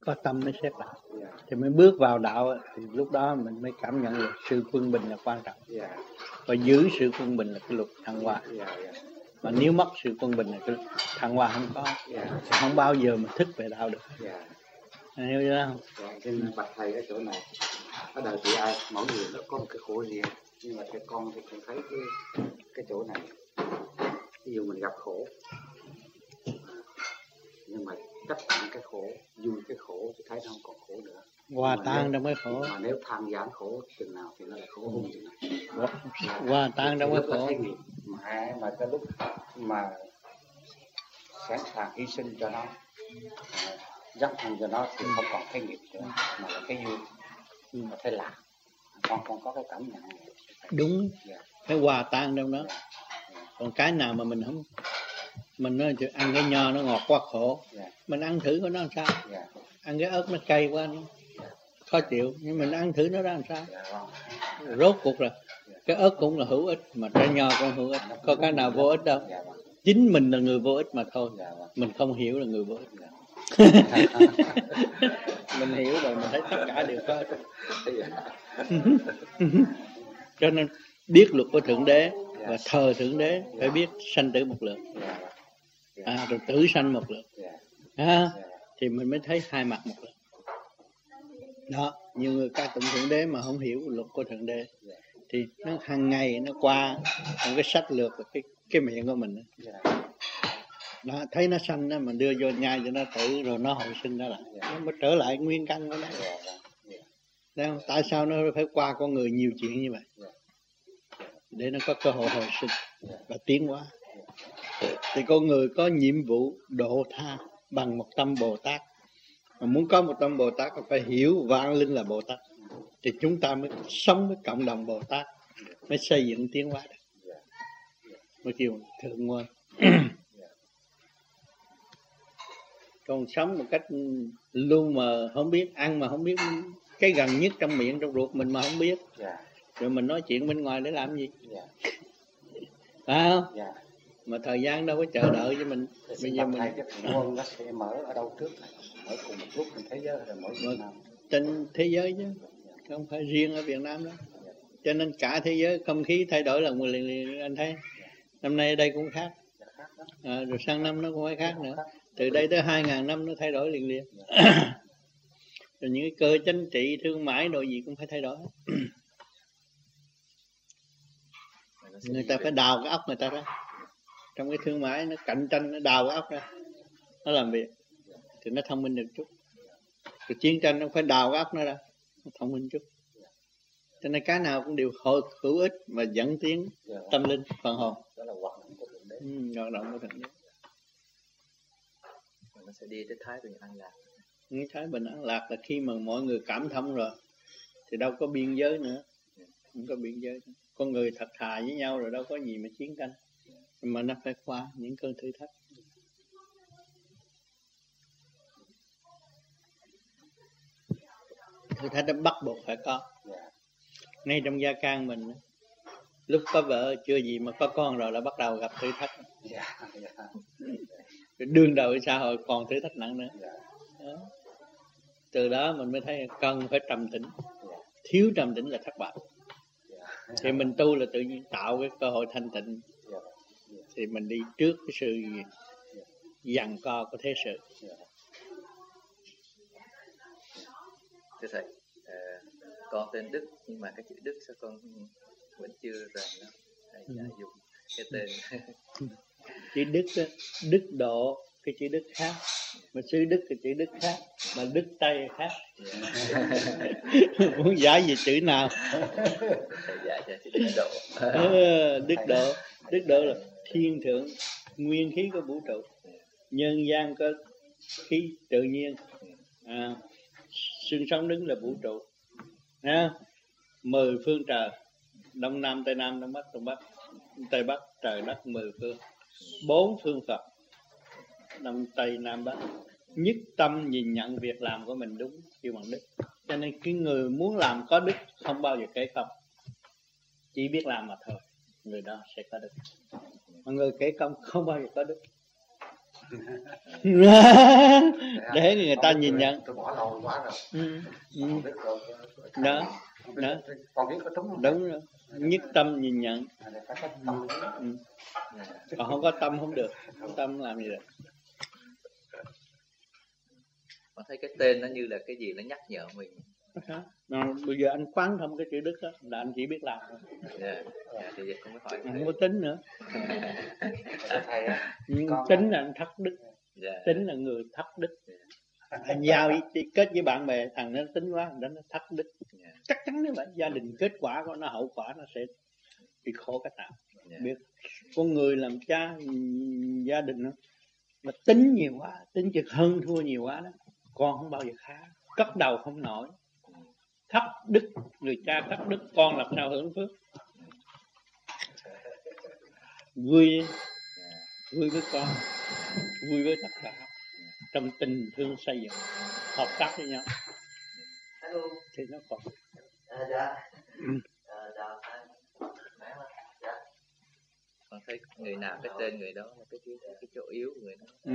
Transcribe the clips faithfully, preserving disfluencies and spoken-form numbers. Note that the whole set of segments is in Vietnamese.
có tâm mới xét đạo. Yeah. Thì mới bước vào đạo thì lúc đó mình mới cảm nhận được sự quân bình là quan trọng. Yeah. Và giữ sự quân bình là cái luật thăng hoa. Yeah, yeah. Mà nếu mất sự quân bình là cái thăng hoa không có. Yeah. Thì không bao giờ mà thức về đạo được. Yeah. Hiểu chưa không? Yeah, trên bạch thầy ở chỗ này, ở đời chị ai mỗi người nó có một cái khổ riêng, nhưng mà theo con thì con thấy cái cái chỗ này, ví dụ mình gặp khổ, nhưng mà chấp nhận cái khổ, vui cái khổ thì thấy nó không còn khổ nữa. Hòa tan trong cái khổ. Mà nếu than giảng khổ chừng nào thì nó là khổ hung chừng nào. Hòa tan trong cái khổ. Mà mà cái lúc mà sẵn sàng hy sinh cho nó, dốc thân cho nó thì không còn thấy nghiệp nữa, mà là cái vui, mà thấy lạc. Con con có cái cảm nhận này. Đúng. Yeah. Cái hòa tan trong đó. Yeah. Yeah. Còn cái nào mà mình không, mình nói ăn cái nho nó ngọt quá khổ. Yeah. Mình ăn thử có nó làm sao. Yeah. Ăn cái ớt nó cay quá nó yeah. khó chịu, nhưng mình ăn thử nó ra làm sao. Yeah. Rốt cuộc là yeah. cái ớt cũng là hữu ích, mà trái nho cũng hữu ích. Yeah. Có cái nào vô ích đâu. Yeah. Chính mình là người vô ích mà thôi. Yeah. Mình không hiểu là người vô ích. Yeah. Mình hiểu rồi, mình thấy tất cả đều có ích. Cho nên biết luật của Thượng Đế và thờ Thượng Đế phải biết sanh tử một lượt, à, rồi tử sanh một lượt, à, thì mình mới thấy hai mặt một lượt. Đó, nhiều người ca tụng Thượng Đế mà không hiểu luật của Thượng Đế thì nó hàng ngày nó qua một cái sách lược cái cái miệng của mình. Đó, thấy nó sanh đó, mình đưa vô nhai cho nó tử rồi nó hồi sinh ra lại, nó mới trở lại nguyên căn của nó. Đấy không? Tại sao nó phải qua con người nhiều chuyện như vậy? Để nó có cơ hội hồi sinh và tiến hóa. Thì con người có nhiệm vụ độ tha bằng một tâm Bồ Tát. Mà muốn có một tâm Bồ Tát phải hiểu vạn linh là Bồ Tát. Thì chúng ta mới sống với cộng đồng Bồ Tát, mới xây dựng tiến hóa được. Mới kêu thượng nguồn. Còn sống một cách luôn mà không biết, ăn mà không biết cái gần nhất trong miệng, trong ruột mình mà không biết. Yeah. Rồi mình nói chuyện bên ngoài để làm gì? Yeah. Phải không? Yeah. Mà thời gian đâu có chờ đợi cho mình. Bây giờ mình cái nguồn nó sẽ mở ở đâu trước này? Mở cùng một lúc trên thế giới rồi mở Việt Nam. Trên thế giới chứ, không phải riêng ở Việt Nam đó. Yeah. Cho nên cả thế giới không khí thay đổi là một liền liền anh thấy. Năm nay ở đây cũng khác. À, rồi sang năm nó cũng phải khác nữa. Từ đây tới hai ngàn năm nó thay đổi liền liền. Rồi những cái cơ chính trị, thương mại, đồ gì cũng phải thay đổi. Người ta phải đào cái óc người ta ra. Trong cái thương mại nó cạnh tranh, nó đào cái óc ra, nó làm việc thì nó thông minh được chút. Rồi chiến tranh nó phải đào cái óc nó ra, nó thông minh chút. Cho nên cái nào cũng đều hữu ích mà dẫn tiến tâm linh, phần hồn. Đó là hoạt động của Thượng Đế. Ừ, hoạt động của Thượng Đế. Nó sẽ đi tới Thái Bình An Lạc. Cái Thái Bình An Lạc là khi mà mọi người cảm thông rồi thì đâu có biên giới nữa, không có biên giới nữa. Con người thật thà với nhau rồi đâu có gì mà chiến tranh, mà nó phải qua những cơn thử thách. Thử thách đó bắt buộc phải có. Ngay trong gia can mình, lúc có vợ chưa gì mà có con rồi là bắt đầu gặp thử thách. Đương đầu xã hội còn thử thách nặng nữa. Đó. Từ đó mình mới thấy cần phải trầm tĩnh. Thiếu trầm tĩnh là thất bại. Thì mình tu là tự nhiên tạo cái cơ hội thanh tịnh. Thì mình đi trước cái sự giằng co của thế sự. Thưa Thầy, à, con tên Đức nhưng mà cái chữ Đức sao con vẫn chưa rành đó. Thầy đã ừ. dùng cái tên. Chữ Đức đó, Đức Độ, cái chữ Đức khác. Mà xứ Đức thì chữ Đức khác, mà Đức Tây khác. Yeah. Muốn giải gì chữ nào? Thầy giải cho chữ Đức Độ. Đức Độ, Đức Độ là thiên thượng, nguyên khí của vũ trụ. Nhân gian có khí tự nhiên. À, xương sống đứng là vũ trụ. À, mười phương trời, đông nam tây nam đông bắc đông bắc tây bắc, trời đất mười phương, bốn phương Phật, đông tây nam bắc, nhất tâm nhìn nhận việc làm của mình đúng kêu bằng đức. Cho nên cái người muốn làm có đức không bao giờ kể công, chỉ biết làm mà thôi, người đó sẽ có đức. Mà người kể công không bao giờ có đức. để người ta nhìn nhận. Tôi bỏ lâu quá rồi. Ừ. Ừ. Không biết rồi. Đó, đó. Con biết có đúng không? Đúng rồi. Nhất tâm nhìn nhận. Ừ. Ừ. Còn không có tâm không được. Không tâm làm gì được. Con thấy cái tên nó như là cái gì nó nhắc nhở mình. Mà bây giờ anh quán không cái chữ đức đó là anh chỉ biết làm thôi. Dạ, dạ, thì vậy không có hỏi. Không có tính nữa. Thầy á, Nhưng con... tính là anh thất đức. Dạ. Tính là người thất đức. Anh giao kết với bạn bè, thằng nó tính quá, thằng đó nó thất đức. Dạ. Chắc chắn như vậy, gia đình kết quả của nó, hậu quả nó sẽ bị khổ cách nào. Dạ. Biết con người làm cha gia đình nó mà tính nhiều quá, tính chực hơn thua nhiều quá đó, con không bao giờ khá, cất đầu không nổi. Thất đức, người cha thất đức, con làm sao hưởng phước. Vui, vui với con, vui với tất cả, trong tình thương xây dựng, hợp tác với nhau. Hello. Thì nó còn. À, dạ. Ừ. À, chào thầy. Dạ. Con thấy người nào cái tên người đó là cái cái, cái chỗ yếu của người đó. Ừ.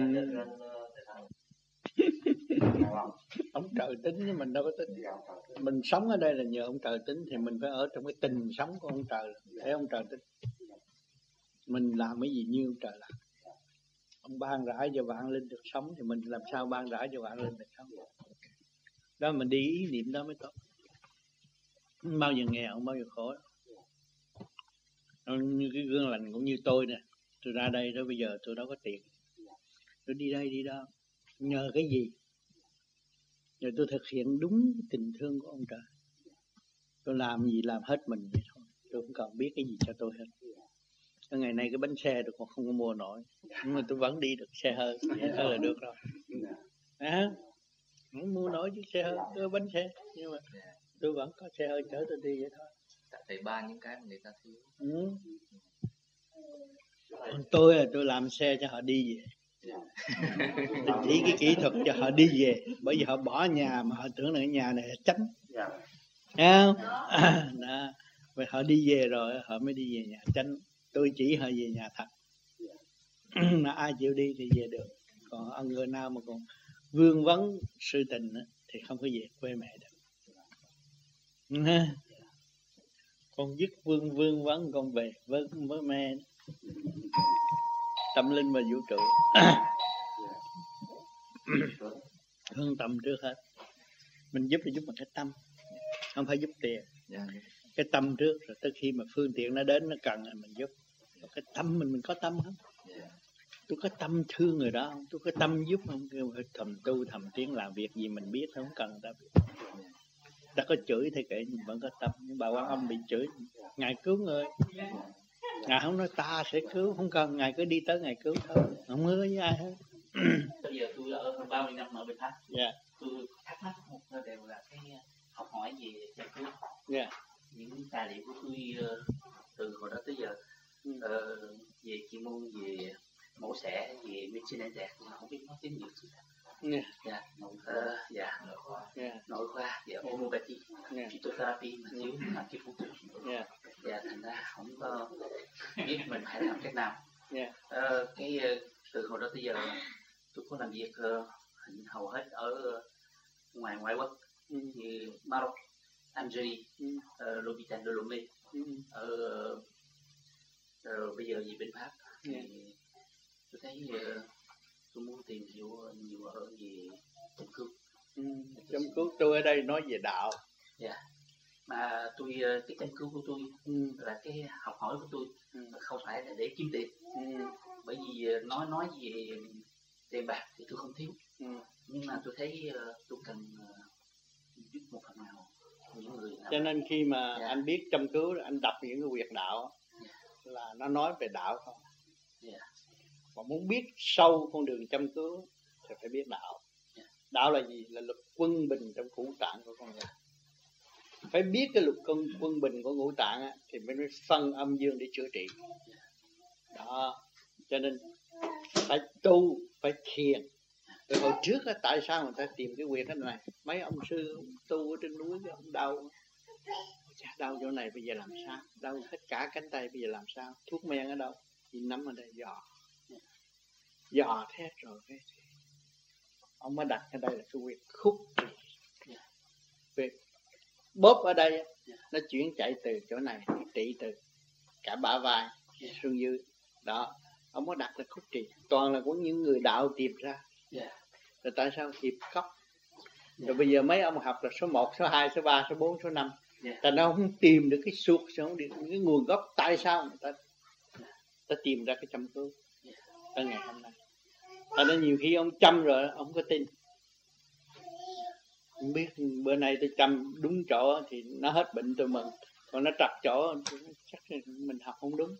Ông trời tính chứ mình đâu có tính. Mình sống ở đây là nhờ ông trời tính, thì mình phải ở trong cái tình sống của ông trời để ông trời tính. Mình làm cái gì như ông trời làm. Ông ban rãi cho vạn linh được sống thì mình làm sao ban rãi cho vạn linh được sống. Đó mình đi ý niệm đó mới tốt. Không bao giờ nghèo, không bao giờ khổ. Như cái gương lành cũng như tôi nè, tôi ra đây đó, bây giờ tôi đâu có tiền, tôi đi đây đi đó nhờ cái gì? Rồi tôi thực hiện đúng tình thương của ông trời. Tôi làm gì làm hết mình vậy thôi, tôi không cần biết cái gì cho tôi hết. Cái ngày nay cái bánh xe tôi còn không có mua nổi, nhưng mà tôi vẫn đi được xe hơi, vậy thôi là được rồi. À, không mua nổi chiếc xe hơi, tôi bánh xe, nhưng mà tôi vẫn có xe hơi chở tôi đi vậy thôi. Tại thầy ban những cái mà người ta thiếu. Ừ. Còn tôi là tôi làm xe cho họ đi về. Tôi chỉ cái kỹ thuật cho họ đi về, bởi vì họ bỏ nhà mà họ tưởng là cái nhà này là chánh. Thấy không? À, đó. Vậy họ đi về rồi họ mới đi về nhà chánh. Tôi chỉ họ về nhà thật. Mà ai chịu đi thì về được. Còn ông người nào mà còn vương vấn sự tình thì không có về quê mẹ được. Con dứt vương vương vấn con về với, với mẹ. Tâm linh và vũ trụ. Hướng tâm trước hết. Mình giúp là giúp bằng cái tâm, không phải giúp tiền. Yeah. Cái tâm trước rồi tới khi mà phương tiện nó đến nó cần là mình giúp. Cái tâm mình mình có tâm không? Yeah. Tôi có tâm thương người đó không? Tôi có tâm giúp không? Phải thầm tu thầm tiến làm việc gì mình biết, không cần người ta biết. Ta có chửi thì kệ, nhưng vẫn có tâm. Nhưng bà Quan Âm bị chửi, Ngài cứu người. Ngài không nói ta sẽ cứu, không cần, Ngài cứ đi tới Ngài cứu thôi, không hứa với ai hết. Bây giờ tôi ở hơn ba mươi năm ở bên Pháp. Yeah. Tôi thắc mắc một điều là cái học hỏi về chăm cứu. Yeah. Những tài liệu của tôi từ hồi đó tới giờ ừ. uh, về chuyên môn về mổ xẻ, về medicine and death, mà không biết nói tiếng nhiều thứ. Yeah. Dạ, nội uh, dạ, nội khoa, yeah. nội khoa, dạ, homeopathy, yeah. phytotherapy mà thiếu là cái phẫu thuật. Yeah. Dạ, thành ra không có biết mình phải làm cách nào. Yeah. Uh, cái uh, từ hồi đó tới giờ tôi có làm việc uh, hầu hết ở uh, ngoài ngoại quốc ừ. như Maroc, Algeria, ừ. uh, L'Hôpital de Lomé, ừ. ở uh, bây giờ về bên Pháp. Yeah. Thì tôi thấy uh, tôi muốn tìm hiểu nhiều ở về chăm cứu. Ừ. Chăm cứu tôi ở đây nói về đạo. Dạ. Yeah. Mà tôi cái chăm cứu của tôi ừ. là cái học hỏi của tôi ừ. không phải là để kiếm tiền. Ừ. Bởi vì nói nói về tiền bạc thì tôi không thiếu. Ừ. Nhưng mà tôi thấy tôi cần giúp một phần nào những người nào. Cho nên khi mà yeah. anh biết chăm cứu, anh đọc những cái quyệt đạo yeah. là nó nói về đạo không. Yeah. Mà muốn biết sâu con đường chăm cứu thì phải biết đạo. Yeah. Đạo là gì? Là luật quân bình trong ngũ tạng của con người. Phải biết cái luật quân, quân bình của ngũ tạng á, thì mới phân âm dương để chữa trị. Đó. Cho nên phải tu, phải thiền. Rồi hồi trước á, tại sao người ta tìm cái quyệt thế này? Mấy ông sư ông tu ở trên núi ông đau. Đau chỗ này bây giờ làm sao? Đau hết cả cánh tay bây giờ làm sao? Thuốc men ở đâu? Thì nắm ở đây dò. dò thét rồi cái ông mới đặt ở đây là cái quyệt khúc trì. Việc bóp ở đây nó chuyển chạy từ chỗ này trị từ cả bả vai xương dưới đó, ông có đặt là khúc trì, toàn là của những người đạo tìm ra. Rồi tại sao hiệp khóc? Rồi bây giờ mấy ông học là số một, số hai, số ba, số bốn, số năm, ta nó không tìm được cái suốt, không được cái nguồn gốc tại sao người ta ta tìm ra cái châm cứu ở ngày hôm nay. Ta nói nhiều khi ông chăm rồi ông không có tin, không biết bữa nay tôi chăm đúng chỗ thì nó hết bệnh tôi mừng, còn nó trật chỗ chắc mình học không đúng.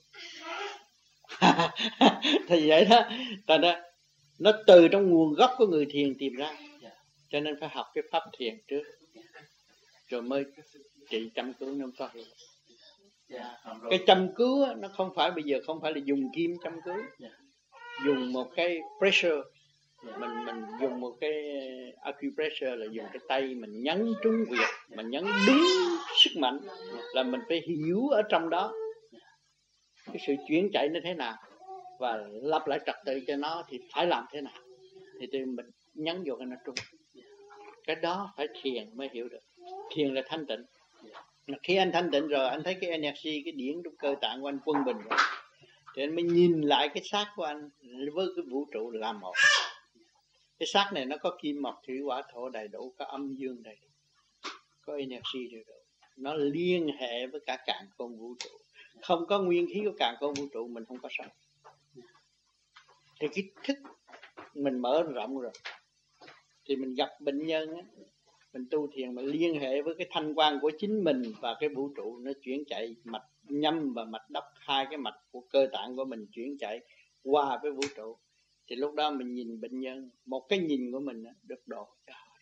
Thì vậy đó, ta nói nó từ trong nguồn gốc của người thiền tìm ra, cho nên phải học cái pháp thiền trước rồi mới trị châm cứu nó có hiệu. Cái châm cứu nó không phải bây giờ không phải là dùng kim châm cứu, dùng một cái pressure, mình mình dùng một cái acupressure là dùng cái tay mình nhấn trúng huyệt, mình nhấn đúng sức mạnh, là mình phải hiểu ở trong đó cái sự chuyển chạy nó thế nào và lặp lại trật tự cho nó thì phải làm thế nào, thì tôi mình nhấn vô cái nó trúng. Cái đó phải thiền mới hiểu được. Thiền là thanh tịnh. Khi anh thanh tịnh rồi, anh thấy cái energy, cái điển trong cơ tạng của anh quân bình rồi, thì anh mới nhìn lại cái xác của anh với cái vũ trụ làm một. Cái xác này nó có kim mộc thủy hỏa thổ đầy đủ, có âm dương đầy đủ, có energy đầy đủ, nó liên hệ với cả càn khôn vũ trụ. Không có nguyên khí của càn khôn vũ trụ mình không có sống. Thì cái thức mình mở rộng rồi, thì mình gặp bệnh nhân á, mình tu thiền mà liên hệ với cái thanh quan của chính mình và cái vũ trụ, nó chuyển chạy mạch nhâm và mạch đốc, hai cái mạch của cơ tạng của mình chuyển chạy qua với vũ trụ, thì lúc đó mình nhìn bệnh nhân, một cái nhìn của mình được độ cho họ,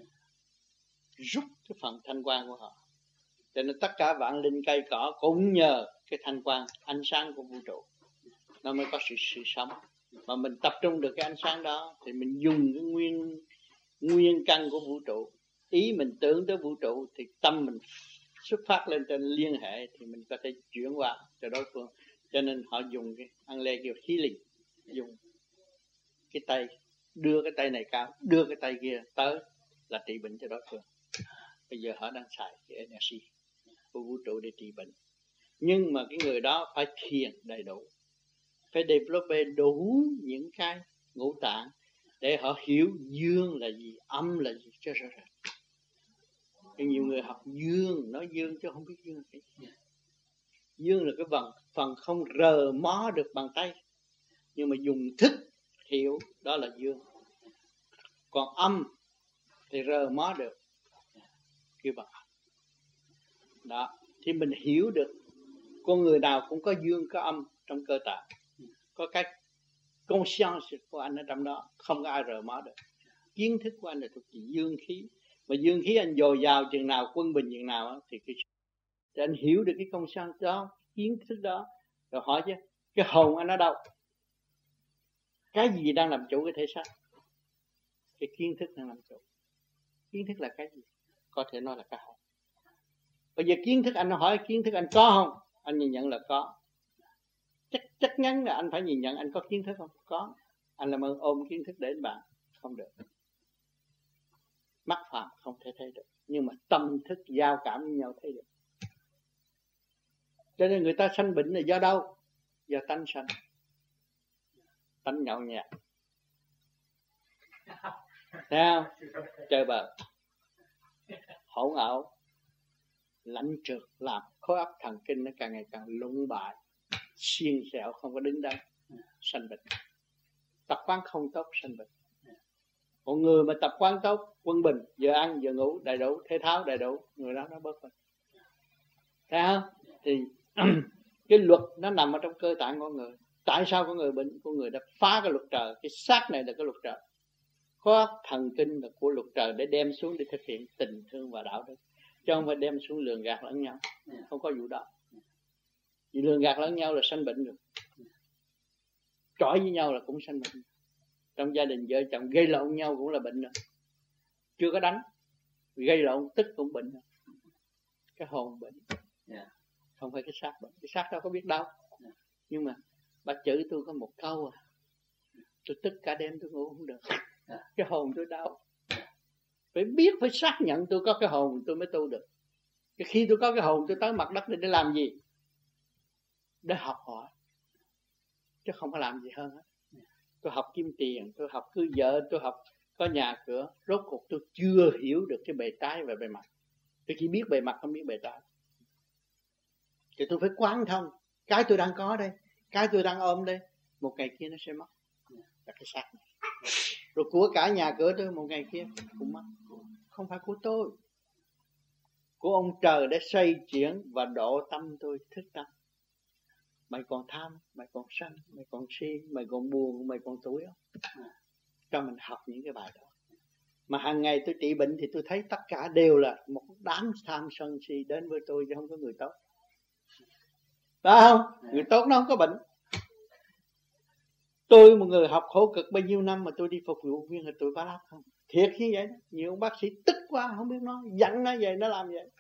rút cái phần thanh quan của họ. Cho nên tất cả vạn linh cây cỏ cũng nhờ cái thanh quan, ánh sáng của vũ trụ nó mới có sự sự sống. Mà mình tập trung được cái ánh sáng đó thì mình dùng cái nguyên nguyên căn của vũ trụ, ý mình tưởng tới vũ trụ thì tâm mình xuất phát lên trên liên hệ thì mình có thể chuyển qua cho đối phương. Cho nên họ dùng cái ăn lê kêu healing, dùng cái tay, đưa cái tay này cao, đưa cái tay kia tới là trị bệnh cho đối phương. Bây giờ họ đang xài cái energy của vũ trụ để trị bệnh. Nhưng mà cái người đó phải thiền đầy đủ, phải develop đủ những cái ngũ tạng để họ hiểu dương là gì, âm là gì cho rõ ràng. Nhiều người học dương, nói dương chứ không biết dương là cái gì. Dương là cái phần, phần không rờ mó được bằng tay, nhưng mà dùng thức hiểu đó là dương. Còn âm thì rờ mó được, kêu bằng âm. Đó, thì mình hiểu được con người nào cũng có dương có âm trong cơ tạng, có cái conscience của anh ở trong đó, không có ai rờ mó được. Kiến thức của anh là thuộc về dương khí, mà dương khí anh dồi dào chừng nào, quân bình chừng nào thì cái thì anh hiểu được cái conscience đó, kiến thức đó, rồi hỏi chứ cái hồn anh ở đâu, cái gì đang làm chủ cái thể xác? Cái kiến thức đang làm chủ. Kiến thức là cái gì? Có thể nói là cái hồn. Bây giờ kiến thức anh hỏi kiến thức anh có không? Anh nhìn nhận là có. Chắc chắc chắn là anh phải nhìn nhận anh có kiến thức không? Có. Anh làm ơn ôm kiến thức đến bạn, không được. Mắt phàm không thể thấy được, nhưng mà tâm thức giao cảm với nhau thấy được. Cho nên người ta sanh bệnh là do đâu? Do tánh sanh, tánh nhậu nhẹt, thấy không? Chơi bời, hỗn ẩu, lãnh trượt, làm khối óc thần kinh nó càng ngày càng lụng bại, xiên xẹo, không có đứng đắn, sanh bệnh. Tập quán không tốt sanh bệnh. Một người mà tập quán tốt, quân bình, giờ ăn giờ ngủ đầy đủ, thể thao đầy đủ, người đó nó bớt bệnh. Thấy không? Thì cái luật nó nằm ở trong cơ tạng của người. Tại sao con người bệnh? Con người đã phá cái luật trời. Cái xác này là cái luật trời, có thần kinh là của luật trời để đem xuống để thực hiện tình thương và đạo đức, chứ không phải đem xuống lường gạt lẫn nhau. Không có vụ đó. Vì lường gạt lẫn nhau là sanh bệnh được, trỏi với nhau là cũng sanh bệnh. Trong gia đình vợ chồng gây lộn nhau cũng là bệnh nữa. Chưa có đánh, gây lộn tức cũng bệnh nữa. Cái hồn bệnh, yeah. Không phải cái xác bệnh. Cái xác đâu có biết đâu, yeah. Nhưng mà bà chữ tôi có một câu à: Tôi tức cả đêm tôi ngủ không được. Cái hồn tôi đau. Phải biết, phải xác nhận tôi có cái hồn tôi mới tu được. Cái khi tôi có cái hồn tôi tới mặt đất để, để làm gì? Để học hỏi. Chứ không có làm gì hơn hết. Tôi học kiếm tiền, tôi học cưới vợ, tôi học có nhà cửa. Rốt cuộc tôi chưa hiểu được cái bề trái và bề mặt. Tôi chỉ biết bề mặt không biết bề trái. Thì tôi phải quán thông. Cái tôi đang có đây, cái tôi đang ôm đây, một ngày kia nó sẽ mất. Là cái xác này. Rồi của cả nhà cửa tôi một ngày kia cũng mất. Không phải của tôi, của ông trời để xoay chuyển và độ tâm tôi thức tâm. Mày còn tham, mày còn sân, mày còn si, mày còn buồn, mày còn tuổi không? Cho mình học những cái bài đó. Mà hàng ngày tôi trị bệnh thì tôi thấy tất cả đều là một đám tham sân si đến với tôi, chứ không có người tốt. Phải không? Người tốt nó không có bệnh. Tôi một người học khổ cực bao nhiêu năm mà tôi đi phục vụ viên là tôi bá láp không? Thiệt như vậy đó. Nhiều ông bác sĩ tức quá không biết nói, giận nó vậy, nó làm vậy.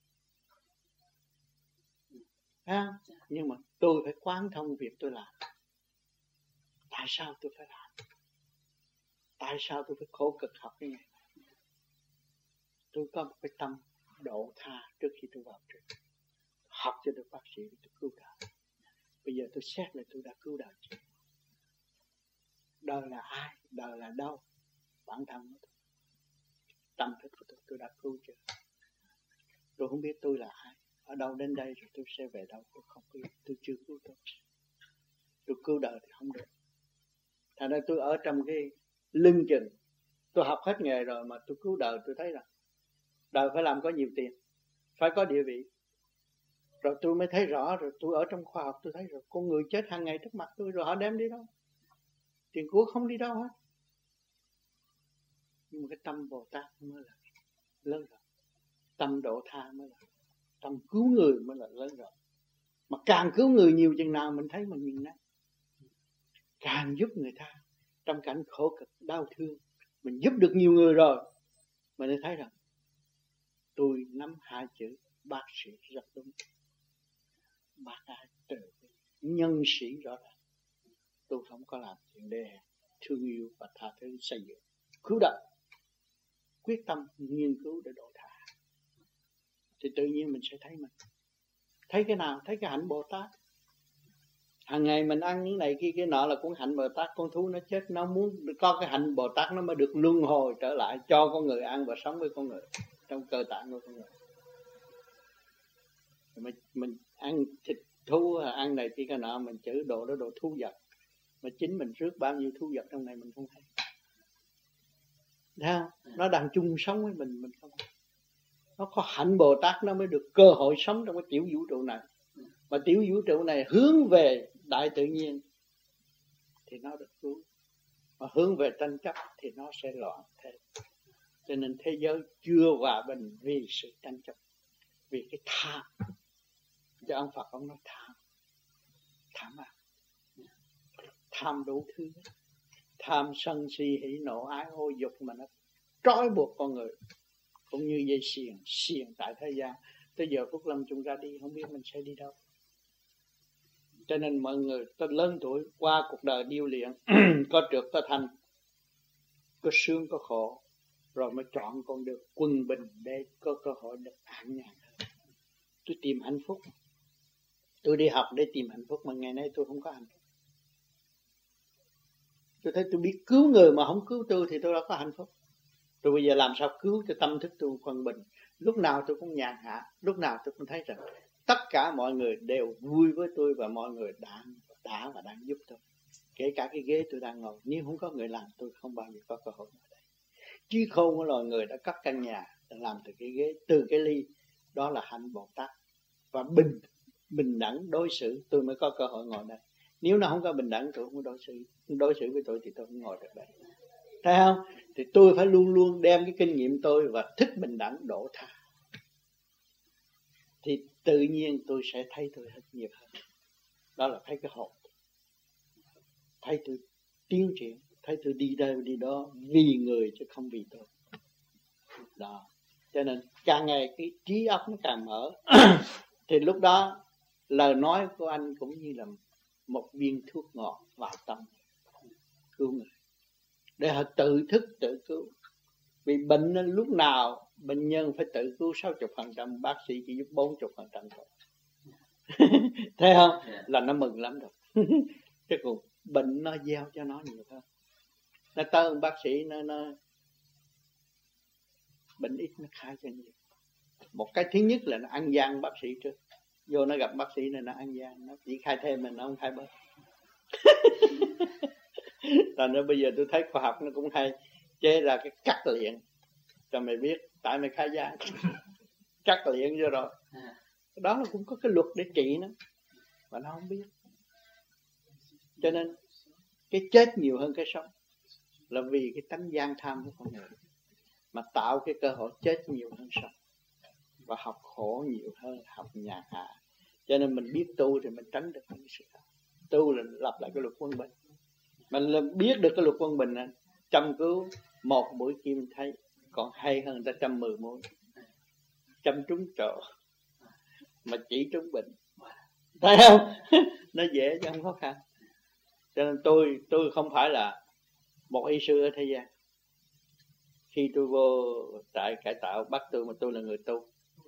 À, nhưng mà tôi phải quán thông việc tôi làm. Tại sao tôi phải làm? Tại sao tôi phải khổ cực học cái này? Tôi có một cái tâm độ tha trước khi tôi vào trường. Học cho được bác sĩ tôi cứu đời. Bây giờ tôi xét là tôi đã cứu đời chưa? Đời là ai? Đời là đâu? Bản thân của tôi. Tâm thức của tôi, tôi đã cứu chưa? Tôi không biết tôi là ai. Ở đâu đến đây rồi tôi sẽ về đâu? Tôi không biết. Tôi chưa cứu tôi. Tôi cứu đời thì không được. Thành ra tôi ở trong cái lưng chừng. Tôi học hết nghề rồi mà tôi cứu đời. Tôi thấy rằng đời phải làm có nhiều tiền, phải có địa vị. Rồi tôi mới thấy rõ. Rồi tôi ở trong khoa học tôi thấy rồi. Con người chết hàng ngày trước mặt tôi. Rồi họ đem đi đâu? Tiền của không đi đâu hết. Nhưng mà cái tâm Bồ Tát mới là lớn rồi. Tâm độ tha mới là, tâm cứu người mới là lớn rồi. Mà càng cứu người nhiều chừng nào mình thấy mình nhìn nát. Càng giúp người ta trong cảnh khổ cực, đau thương. Mình giúp được nhiều người rồi. Mình thấy rằng tôi nắm hai chữ bác sĩ rất đúng. Bác ai từ nhân sĩ rõ ràng. Tôi không có làm chuyện để thương yêu và tha thứ xây dựng. Cứu đời. Quyết tâm nghiên cứu để độ tha. Thì tự nhiên mình sẽ thấy mình. Thấy cái nào? Thấy cái hạnh Bồ Tát. Hàng ngày mình ăn những này kia cái nọ là cũng hạnh Bồ Tát. Con thú nó chết, nó muốn có cái hạnh Bồ Tát nó mới được luân hồi trở lại cho con người ăn và sống với con người trong cơ tạng của con người. Mình, mình ăn thịt thú, ăn này kia cái nọ, mình chữ đồ đó đồ thú vật. Mà chính mình rước bao nhiêu thú vật trong này mình không thấy. Thấy không? Nó đang chung sống với mình, mình không thấy. Nó có hạnh Bồ Tát nó mới được cơ hội sống trong cái tiểu vũ trụ này. Mà tiểu vũ trụ này hướng về đại tự nhiên thì nó được cứu. Mà hướng về tranh chấp thì nó sẽ loạn thêm. Cho nên thế giới chưa hòa bình vì sự tranh chấp. Vì cái tham. Cho ông Phật ông nói tham. Tham à? Tham đủ thứ. Tham sân si hỉ nộ ái ô dục mà nó trói buộc con người. Cũng như dây xiềng, xiềng tại thế gian. Tới giờ Phúc Lâm chúng ra đi, không biết mình sẽ đi đâu. Cho nên mọi người tôi lớn tuổi qua cuộc đời điêu luyện, có trượt có thành, có sướng có khổ, rồi mới chọn con đường quân bình để có cơ hội được an nhàn hơn. Tôi tìm hạnh phúc. Tôi đi học để tìm hạnh phúc mà ngày nay tôi không có hạnh phúc. Tôi thấy tôi biết cứu người mà không cứu tôi thì tôi đã có hạnh phúc. Tôi bây giờ làm sao cứu cho tâm thức tôi quân bình. Lúc nào tôi cũng nhàn hạ. Lúc nào tôi cũng thấy rằng tất cả mọi người đều vui với tôi. Và mọi người đã, đã và đang giúp tôi. Kể cả cái ghế tôi đang ngồi. Nếu không có người làm tôi không bao giờ có cơ hội ở đây. Chứ không có loài người đã cất căn nhà đã làm từ cái ghế, từ cái ly. Đó là hạnh Bồ Tát. Và bình, bình đẳng đối xử tôi mới có cơ hội ngồi đây. Nếu nó không có bình đẳng tôi không có đối xử. Đối xử với tôi thì tôi không ngồi được đây. Thấy không? Thì tôi phải luôn luôn đem cái kinh nghiệm tôi và thích bình đẳng độ tha. Thì tự nhiên tôi sẽ thấy tôi hết nhiều hơn. Đó là thấy cái hồn. Thấy tôi tiến triển. Thấy tôi đi đây đi đó vì người chứ không vì tôi. Đó. Cho nên càng ngày cái trí óc nó càng mở. Thì lúc đó lời nói của anh cũng như là một viên thuốc ngọt vào tâm. cứu người, để họ tự thức tự cứu. Vì bệnh nên lúc nào bệnh nhân phải tự cứu sáu mươi phần trăm, bác sĩ chỉ giúp bốn mươi phần trăm thôi. Thấy không? Là nó mừng lắm rồi. Chứ còn bệnh nó gieo cho nó nhiều hơn. Nó tới bác sĩ nó, nó bệnh ít nó khai cho nhiều. Một cái thứ nhất là nó ăn gian bác sĩ trước. Vô nó gặp bác sĩ này nó ăn gian, nó chỉ khai thêm mình, nó không khai bớt. Thành ra bây giờ tôi thấy khoa học nó cũng hay chế ra cái cắt liện cho mày biết tại mày khai gian. Cắt liện vô rồi. Đó là cũng có cái luật để trị nó, mà nó không biết. Cho nên cái chết nhiều hơn cái sống là vì cái tánh gian tham của con người, mà tạo cái cơ hội chết nhiều hơn sống, và học khổ nhiều hơn học nhàn hạ. Cho nên mình biết tu thì mình tránh được những sự đó. Tu là lập lại cái luật quân bình. Mình biết được cái luật quân bình này, chăm cứu một mũi kim thấy còn hay hơn ta trăm mười mũi. Chăm trúng chỗ mà chỉ trúng bệnh, thấy không? Nó dễ chứ không khó khăn. Cho nên tôi tôi không phải là một y sư ở thế gian. Khi tôi vô trại cải tạo bắt tôi, mà tôi là người tu.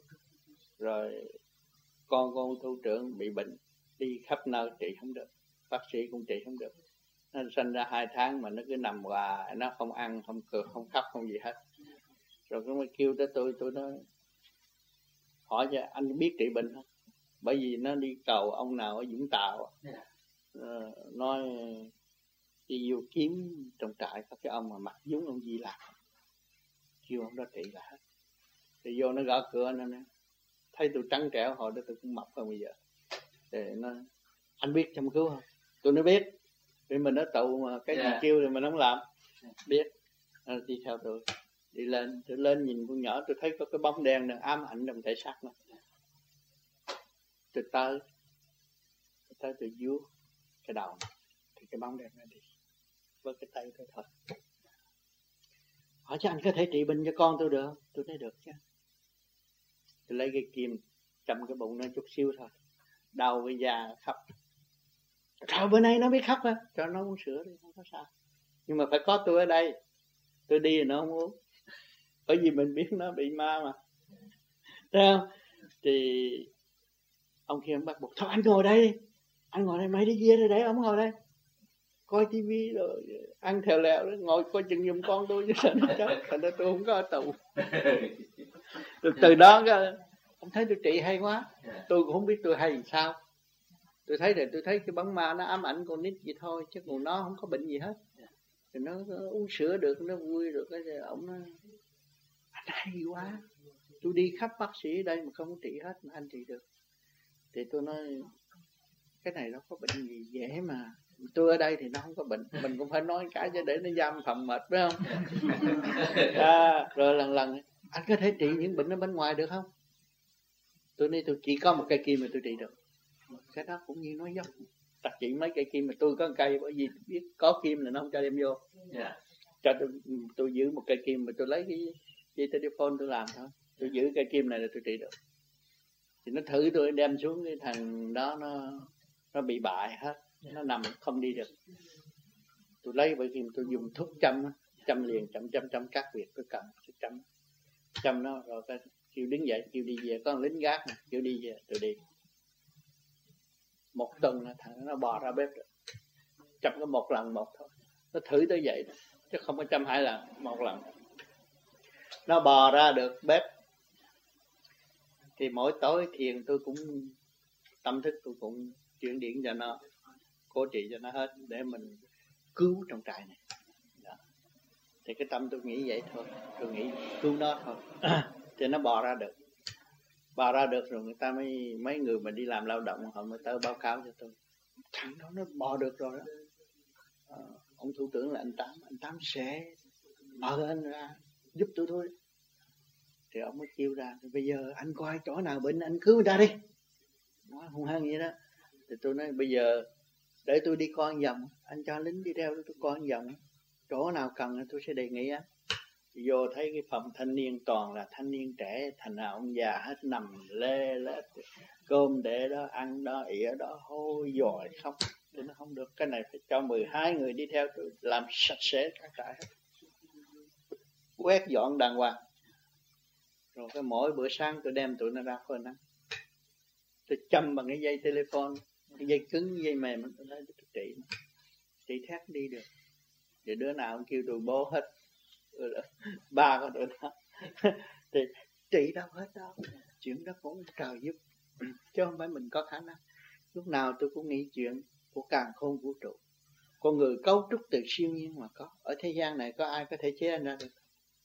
Rồi con con thủ trưởng bị bệnh, đi khắp nơi trị không được, bác sĩ cũng trị không được. Nó sinh ra hai tháng mà nó cứ nằm hoài, nó không ăn, không cười, không khóc, không gì hết. Rồi nó mới kêu tới tôi, tôi nói hỏi cho anh biết trị bệnh không? Bởi vì nó đi cầu ông nào ở Vũng Tàu, ờ, nói đi vô kiếm trong trại có cái ông mà mặc giống ông Di Lặc, kêu ông đó trị là hết. Thì vô nó gõ cửa nó nói, thấy tôi trắng trẻo hồi đó tôi cũng mập hơn bây giờ. Thì nó anh biết chăm cứu không? Tôi nói biết. Vì mình ở tù mà cái yeah. gì kêu thì mình không làm. Biết. Nó đi theo tôi. Đi lên, tôi lên nhìn con nhỏ, tôi thấy có cái bóng đen đang ám ảnh trong thể xác nó. Tôi tới, tôi tới tôi vuốt cái đầu này, thì cái bóng đen nó đi với cái tay tôi thôi. Hỏi chứ anh có thể trị bệnh cho con tôi được không? Tôi nói được chứ. Tôi lấy cái kim châm cái bụng nó chút xíu thôi, đau với da khóc. Trời, bữa nay nó biết khóc á, cho nó uống sữa đi, không có sao. Nhưng mà phải có tôi ở đây, tôi đi thì nó không uống, bởi vì mình biết nó bị ma mà. Thấy không? Thì ông kia ông bắt buộc, thôi anh ngồi đây đi, anh ngồi đây, mày đi về rồi để ông ngồi đây coi tivi rồi ăn theo lẹo, ngồi coi chừng giùm con tôi chứ sao nó chết. Thành ra tôi không có ở tù. Từ, từ đó ông thấy tôi trị hay quá, tôi cũng không biết tôi hay làm sao. Tôi thấy là tôi thấy cái bóng ma nó ám ảnh con nít vậy thôi, chứ còn nó không có bệnh gì hết. Thì nó, nó uống sữa được, nó vui được. Cái ông nói anh hay quá, tôi đi khắp bác sĩ ở đây mà không có trị hết mà anh trị được. Thì tôi nói cái này nó có bệnh gì dễ mà, tôi ở đây thì nó không có bệnh. Mình cũng phải nói cái cho để nó giam phòng mệt, phải không? À, rồi lần lần anh có thể trị những bệnh ở bên ngoài được không? Tôi nói tôi chỉ có một cây kim mà tôi trị được. Cái đó cũng như nói dốc, đặt chỉ mấy cây kim mà tôi có một cây, bởi vì biết có kim là nó không cho đem vô. Yeah. Cho tôi, tôi giữ một cây kim mà tôi lấy cái dây telephone tôi làm thôi. Tôi giữ cây kim này là tôi trị được. Thì nó thử tôi đem xuống, cái thằng đó nó nó bị bại hết, nó nằm không đi được. Tôi lấy bởi kim tôi dùng thuốc châm, châm liền, châm châm châm các việc tôi cầm, châm châm nó rồi cái kêu đứng dậy, kêu đi về, có một lính gác này, kêu đi về, tôi đi. Một tuần là thằng nó bò ra bếp rồi. Chăm có một lần một thôi. Nó thử tới vậy đó, chứ không có chăm hai lần, một lần. Nó bò ra được bếp. Thì mỗi tối thiền tôi cũng, tâm thức tôi cũng chuyển điện cho nó, cố trị cho nó hết, để mình cứu trong trại này. Đó. Thì cái tâm tôi nghĩ vậy thôi, tôi nghĩ cứu nó thôi. Thì nó bò ra được. Bò ra được rồi người ta mới, mấy người mà đi làm lao động họ mới tới báo cáo cho tôi, thằng đó nó bò được rồi đó. À, ông thủ trưởng là anh Tám, anh Tám sẽ mở anh ra giúp tôi thôi. Thì ông mới kêu ra, bây giờ anh coi chỗ nào bệnh anh cứu người ta đi. Nói hung hăng vậy đó. Thì tôi nói bây giờ để tôi đi coi vòng, anh cho lính đi theo tôi coi vòng, chỗ nào cần tôi sẽ đề nghị anh. Vô thấy cái phòng thanh niên toàn là thanh niên trẻ, thành nào ông già hết, nằm lê lết, cơm để đó, ăn đó, ỉa đó, hôi dòi khóc. Tôi nói không được, cái này phải cho mười hai người đi theo tôi làm sạch sẽ các trại hết, quét dọn đàng hoàng. Rồi cái mỗi bữa sáng tôi đem tụi nó ra phơi nắng, tôi châm bằng cái dây telephone, cái dây cứng, dây mềm, tôi thấy tôi trị, trị thét đi được. Thì đứa nào cũng kêu tôi bố hết, ba có đứa đó, thì trị đâu hết đâu. Chuyện đó cũng trời giúp, chứ không phải mình có khả năng. Lúc nào tôi cũng nghĩ chuyện của càn khôn vũ trụ. Con người cấu trúc từ siêu nhiên mà có. Ở thế gian này có ai có thể chế anh ra được?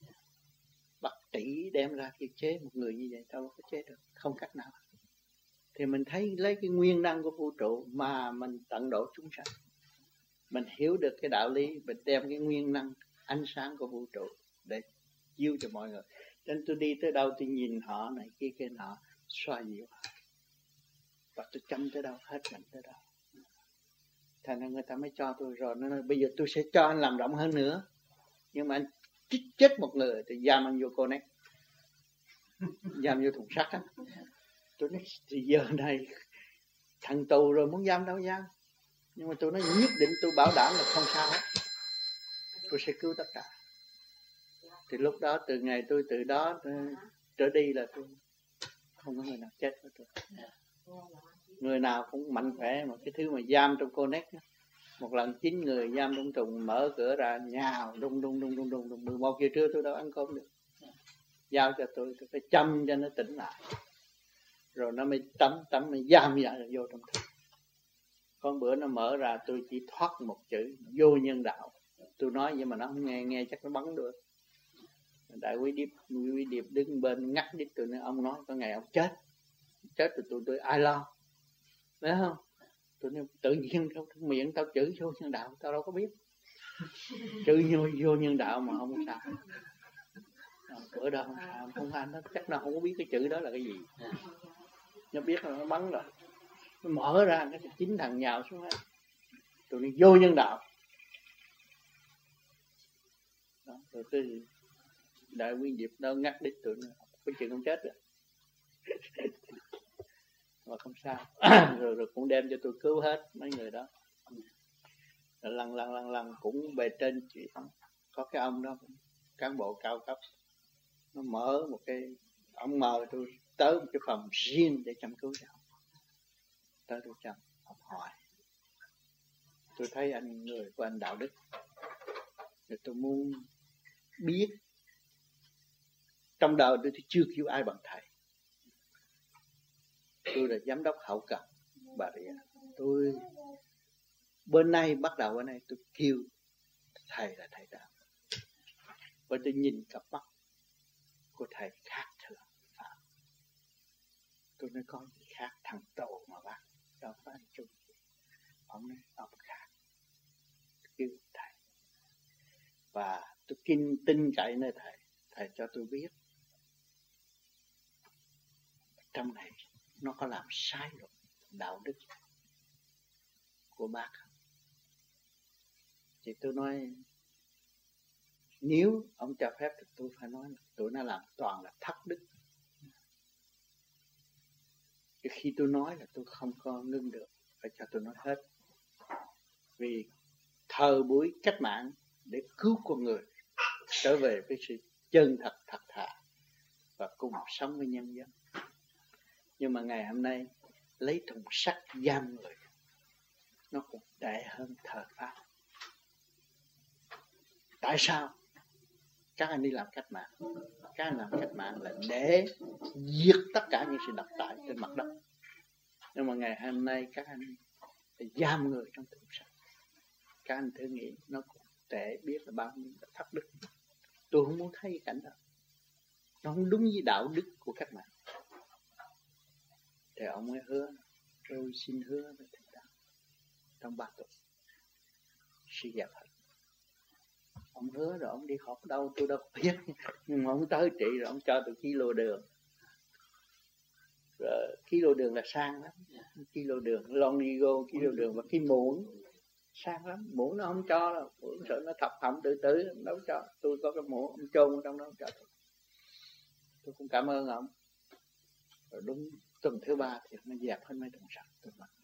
Bác tỷ đem ra khi chế một người như vậy đâu có chế được, không cách nào. Thì mình thấy lấy cái nguyên năng của vũ trụ mà mình tận độ chúng sanh. Mình hiểu được cái đạo lý, mình đem cái nguyên năng ánh sáng của vũ trụ để chiếu cho mọi người. Nên tôi đi tới đâu tôi nhìn họ này kia kia nọ, xoa dịu họ. Và tôi chăm tới đâu hết mình tới đâu. Thành ra người ta mới cho tôi rồi. Nó nói bây giờ tôi sẽ cho anh làm rộng hơn nữa. Nhưng mà anh chích chết một người thì giam anh vô Connect, giam vô thùng sắt á. Tôi nói thì giờ này thằng tù rồi muốn giam đâu giam. Nhưng mà tôi nói nhất định tôi bảo đảm là không sao hết, tôi sẽ cứu tất cả. Thì lúc đó từ ngày tôi từ đó tôi, trở đi là tôi không có người nào chết với tôi. Người nào cũng mạnh khỏe. Mà cái thứ mà giam trong Connect, một lần chín người giam trong thùng, mở cửa ra nhào đung đung đung đung đung đung. mười một giờ trưa tôi đâu ăn cơm được. Giao cho tôi, tôi phải chăm cho nó tỉnh lại. Rồi nó mới tắm, tắm mới giam vào vô trong thùng. Con bữa nó mở ra tôi chỉ thoát một chữ vô nhân đạo. Tôi nói vậy mà nó không nghe, nghe chắc nó bắn được. Đại quý điệp, quý điệp đứng bên ngắt đít tôi nói ông nói có ngày ông chết. Chết rồi tôi tôi ai lo. Thấy không? Tôi nói tự nhiên trong miệng tao chửi vô nhân đạo, tao đâu có biết. Chửi vô, vô nhân đạo mà không sao. Bữa đó không sao, không anh nó chắc nó không có biết cái chữ đó là cái gì. Nó biết là nó bắn rồi. Nó mở ra cái chín thằng nhào xuống hết. Tụi nó vô nhân đạo. Đó, rồi tôi đại quý diệp đó ngắt đít tụi nó, cái chuyện không chết rồi. Mà không sao. rồi, rồi cũng đem cho tôi cứu hết mấy người đó. Rồi lần lần lần lần cũng bề trên chuyện. Có cái ông đó cán bộ cao cấp, nó mở một cái, ông mời tôi tới một cái phòng riêng để chăm cứu cho ông. Tới tôi chăm, ông hỏi. Tôi thấy anh người của anh đạo đức, rồi tôi muốn biết. Trong đời tôi chưa kêu ai bằng thầy. Tôi là giám đốc hậu cần Bà Rịa. Tôi bên này bắt đầu bên này tôi kêu thầy là thầy đạo. Và tôi nhìn cặp mắt của thầy khác thường. Tôi nói có gì khác, thằng tổ mà bác đâu có anh chung. Ông nói ông khác. Tôi kêu thầy. Và tôi kinh tin cậy nơi thầy. Thầy cho tôi biết trong này nó có làm sai luật đạo đức của bác không? Thì tôi nói nếu ông cho phép thì tôi phải nói là tụi nó làm toàn là thất đức. Thì khi tôi nói là tôi không có ngưng được, phải cho tôi nói hết. Vì thời buổi cách mạng để cứu con người trở về với sự chân thật thật thà và cùng sống với nhân dân. Nhưng mà ngày hôm nay lấy thùng sắt giam người, nó cũng tệ hơn thời Pháp. Tại sao? Các anh đi làm cách mạng. Các anh làm cách mạng là để diệt tất cả những sự độc tài trên mặt đất. Nhưng mà ngày hôm nay các anh giam người trong thùng sắt. Các anh thử nghĩ nó cũng tệ biết là bao nhiêu là thất đức. Tôi không muốn thấy cái cảnh đó. Nó không đúng với đạo đức của cách mạng. Thì ông ấy hứa, tôi xin hứa với thầy đạo trong ba tuần sẽ dẹp hết. Ông hứa rồi ông đi họp đâu tôi đâu biết. Nhưng mà ông tới trị rồi ông cho tôi kilo đường. Rồi kilo đường là sang lắm. Kilo đường, lon nigo, kilo đường và cái muỗng sang lắm. Muỗng nó không cho đâu. Muỗng sợ nó thập thẩm tự tử, đâu cho. Tôi có cái muỗng ông chôn trong đó cho tôi. Tôi cũng cảm ơn ông. Rồi đúng tuần thứ ba thì nó dẹp hết mấy thùng sắt. Tôi